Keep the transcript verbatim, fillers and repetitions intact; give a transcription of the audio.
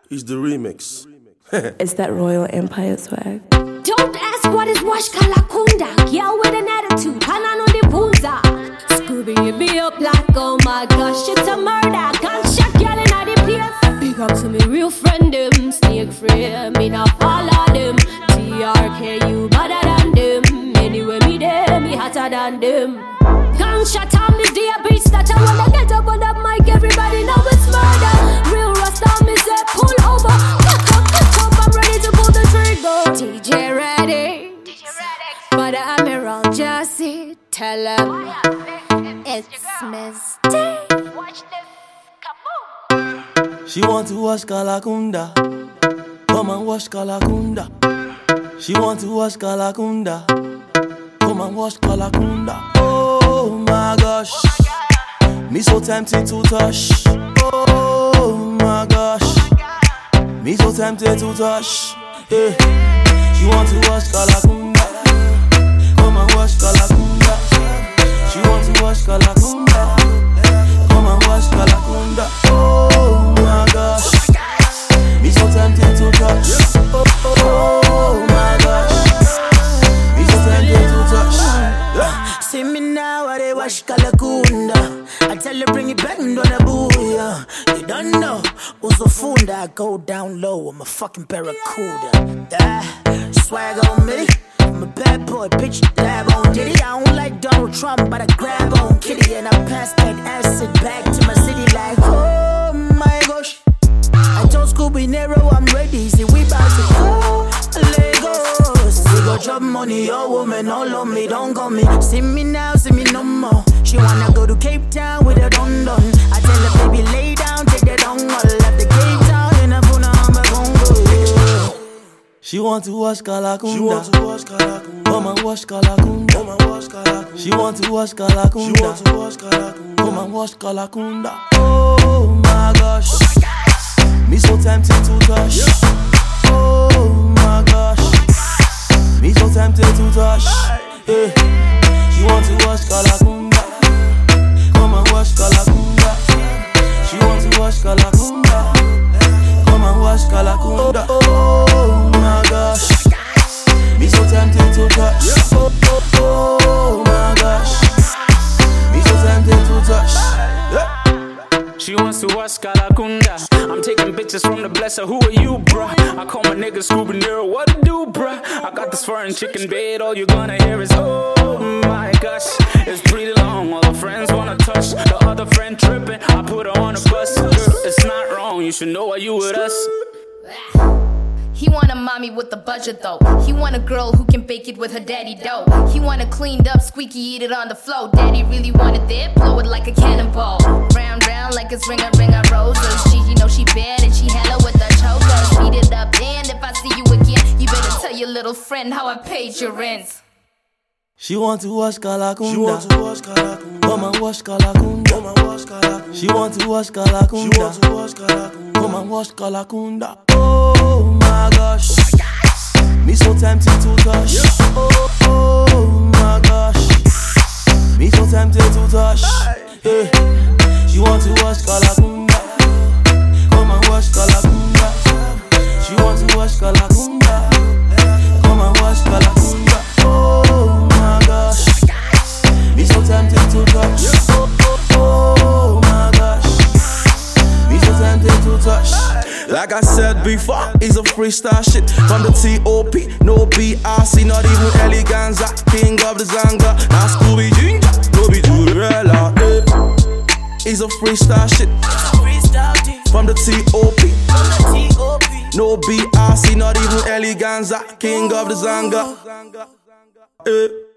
He's the remix. It's that Royal Empire swag. Don't ask what is wash kalakunda. Girl with an attitude, and I know the punza. Scooby, hit me up like, oh my gosh, it's a murder. Gunshot girl in the place. Big up to me real friend them. Snake free, me not follow them. T R K, you better than them. Anyway, me there, me hotter than them. Gunshot on this day, bitch, that I wanna get up on that mic. Everybody know it's murder. Real Rasta, me say pull over. Fuck up, fuck up, I'm ready to pull the trigger. D J ready, but I'm around, just see. Tell him it's Misty. Watch this, kaboom. She want to wash Kalakunda. Come and wash Kalakunda. She want to wash Kalakunda. Come and wash Kalakunda. Oh my gosh, me so tempted to touch. Oh my gosh, me so tempted to touch. Yeah. She want to wash Kalakunda. Come and wash Kalakunda. She want to wash Kalakunda. Come and wash Kalakunda. Oh my gosh, me so tempted to touch. Oh, oh, oh my gosh, me so tempted to touch. Yeah. See me now, I they wash Kalakunda. I tell you bring it back, and on a booyah. You don't know, Usofunda, I go down low, I'm a fucking barracuda. Yeah, swag on me, I'm a bad boy, bitch, dab on Diddy. I don't like Donald Trump, but I grab on Kitty. And I pass that acid back to my city like, oh my gosh. I told Scooby Nero I'm ready, see we bout to go Lagos. We go drop money, your woman all on me, don't call me. See me now, see me no more. She wanna go to Cape Town with her don don. I tell her baby lay down, take that dongle. Left the Cape Town in a Puna Congo. She want to wash Kalakunda. She want to wash Kalakunda. Come and wash Kalakunda. Come and wash Kalakunda. She want to wash Kalakunda. She want to wash Kalakunda. Come and wash Kalakunda. Oh my gosh, me so tempted to touch. Oh my gosh, me so tempted to touch. Yeah. She want to wash Kalakunda. Come and wash Kalakunda. She want to wash Kalakunda. Come and wash Kalakunda. Oh my gosh, me so tempted to touch. Oh, oh, oh my gosh, me so tempted to touch. Yeah. She wants to wash Kalakunda. I'm taking bitches from the blesser. Who are you, bruh? I call my nigga Scooby Nero. What to do, bruh? I got this foreign chicken bed. All you're gonna hear is oh my gosh. It's pretty long. All the friends wanna touch. The other friend tripping. I put her on a bus. Girl, it's not wrong. You should know why you with us. He want a mommy with a budget though. He want a girl who can bake it with her daddy dough. He want a cleaned up, squeaky, eat it on the floor. Daddy really wanted that, blow it like a cannonball. Round, round like it's ring a ring of roses. She, you know she bad and she hella with the chokers. Speed it up and if I see you again, you better tell your little friend how I paid your rent. She want to wash Kalakunda. She want to wash Kalakunda. Come and wash Kalakunda. Come and wash Kalakunda. She want to wash Kalakunda. She want to wash Kalakunda. Come and wash Kalakunda. Oh my gosh, me so tempted to touch. Oh, oh my gosh, me so tempted to touch. Yeah. She want to wash Kalakunda. Come and wash Kalakunda. She want to wash Kalakunda. Come and wash Kalakunda. Oh my gosh, me so tempted to touch. Oh, oh, oh my gosh, me so tempted to touch. Like I said before, it's a freestyle shit from the T O P, no B R C, not even Eleganza, king of the Zanga. Now Scooby Ginger, no be Durella. It's a freestyle shit from the T O P, no B R C, not even Eleganza, king of the Zanga. Eh.